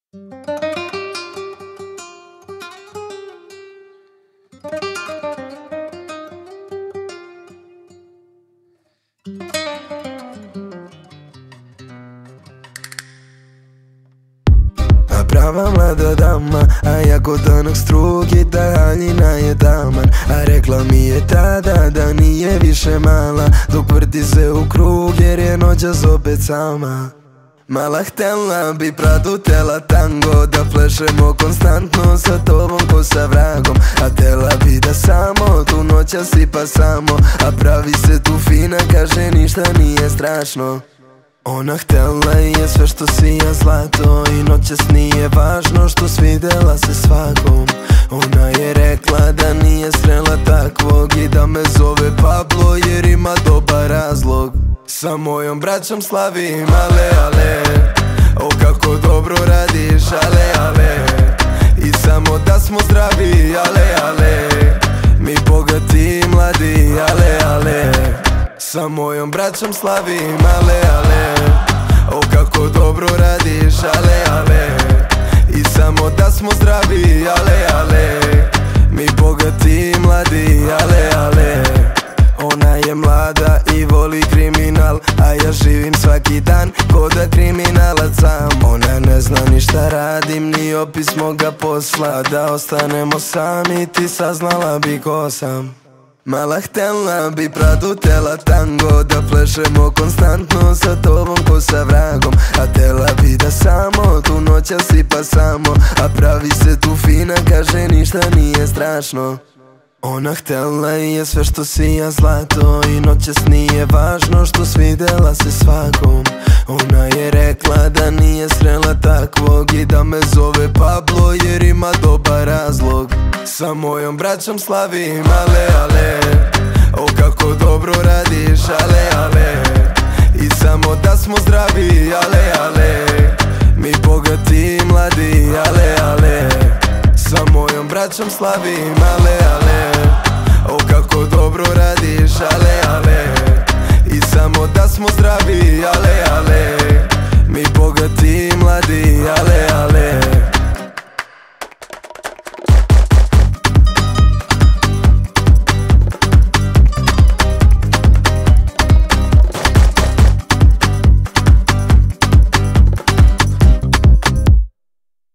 Prava mlada dama, a ja ko danak strug i ta haljina je taman. A rekla mi je tada da nije više mala, dok vrti se u krug jer je noćas opet sama. Mala htjela bi Pradu, tela tango, da plešemo konstantno sa tobom ko sa vragom. A tela bi da samo tu noćas sipa samo, a pravi se tu fina, kaže ništa nije strašno. Ona htjela je sve što sija zlato i noćas nije važno što svidela se svakom. Ona je rekla da nije srela takvog i da me zove Pablo jer ima dobar razlog. Sa mojom braćom slavim, ale, ale, o kako dobro radiš, ale, ale. I samo da smo zdravi, ale, ale, mi bogati i mladi, ale, ale. Sa mojom braćom slavim, ale, ale, o kako dobro radiš, ale, ale. I samo da smo zdravi, ale, ale, mi bogati i mladi, ale, ale. Ona je mlada i voli kriminal, a ja živim svaki dan ko da kriminalac sam. Ona ne zna ni šta radim, ni opis moga posla, da ostanemo sami, ti saznala bi ko sam. Mala htjela bi Pradu, tela tango, da plešemo konstantno sa tobom ko sa vragom. A tela bi da samo tu noćas sipa samo, a pravi se tu fina, kaže ništa nije strašno. Ona htjela je sve što sija zlato i noćas nije važno što svidela se svakom. Ona je rekla da nije srela takvog i da me zove Pablo jer ima dobar razlog. Sa mojom braćom slavim, ale, ale, o kako dobro radiš, ale, ale. I samo da smo zdravi, ale, ale, mi bogati i mladi, ale, ale. Sa mojom braćom slavim, ale, ale.